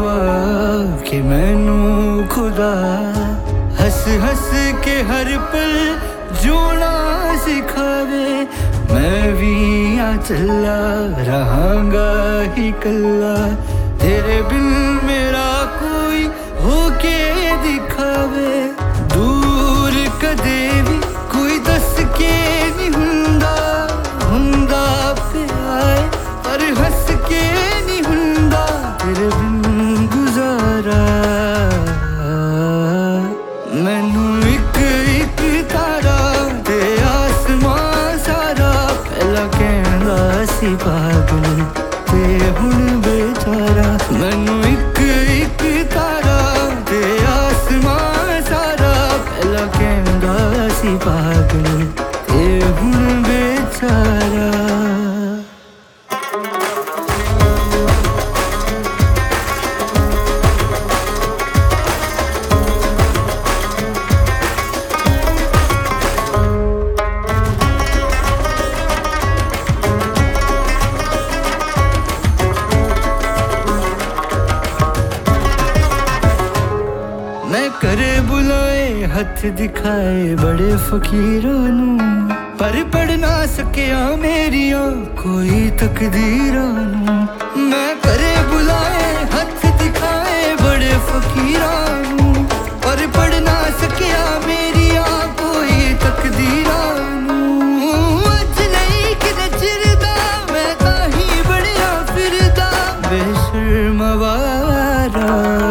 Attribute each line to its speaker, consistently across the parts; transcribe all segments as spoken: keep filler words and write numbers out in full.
Speaker 1: हुआ कि मैनू खुदा हस हस के हर पल जोना सिखावे। मैं भी आ चला रहांगा ही कल्ला, तेरे बिन मेरा कोई होके दिखावे। दूर कदे भी कोई दस के नहीं हुंदा, हुंदा प्यार पर हंस के नहीं हुंदा तेरे बिन गुजारा। मैनू एक एक तारा ते आसमां सारा पहला कहंदा सी पागल ते हुण बेचारा। मैनू एक एक तारा ते आसमां सारा पहला कहंदा सी पागल ते हुण बेचारा। मैं करे बुलाए हथ दिखाए बड़े फकीरां नू, पर पढ़ ना सकिया मेरिया कोई तकदीरां नू। मैं करे बुलाए हथ दिखाए बड़े फकीरां नू, पर पढ़ ना सकिया मेरिया कोई तकदीरां नू। अज नहीं किते चिरदा मैं ताही बड़िया फिरदा बेशर्म वारा।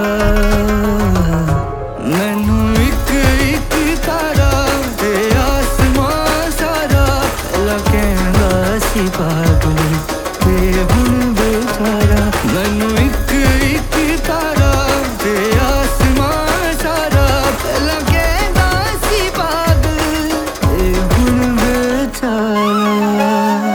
Speaker 1: मैनू एक एक तारा ते आसमां सारा पहला कहंदा सी पागल ते हुण बेचारा। मैनू एक एक तारा ते आसमां सारा पहला कहंदा सी पागल ते हुण बेचारा।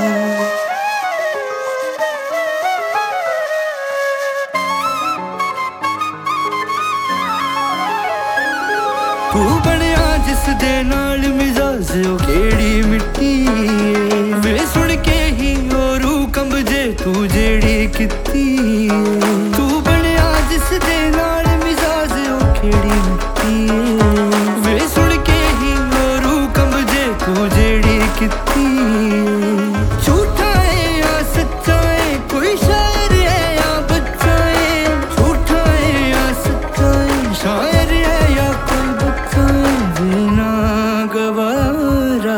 Speaker 1: तू बनिया जिस दे नाल मिजाज ओ केड़ी मिट्टी वे सुन के ही ओ रूह कंबजे तू जेड़ी कित्ती। तू बनिया जिस दे नाल मिजाज ओ केड़ी मिट्टी वे सुन के ही ओ रूह कंबजे तू जेड़ी कित्ती। झूठा है या सच्चा है कोई शायर है या बच्चा है, झूठा है या सच्चा है शायर है या कोई बच्चा है बिना गवारा।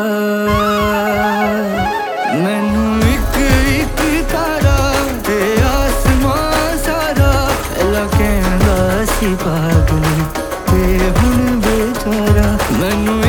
Speaker 1: मैनू एक एक तारा ते आसमां सारा पहला कहंदा सी पागल ते हुण बेचारा। मैनू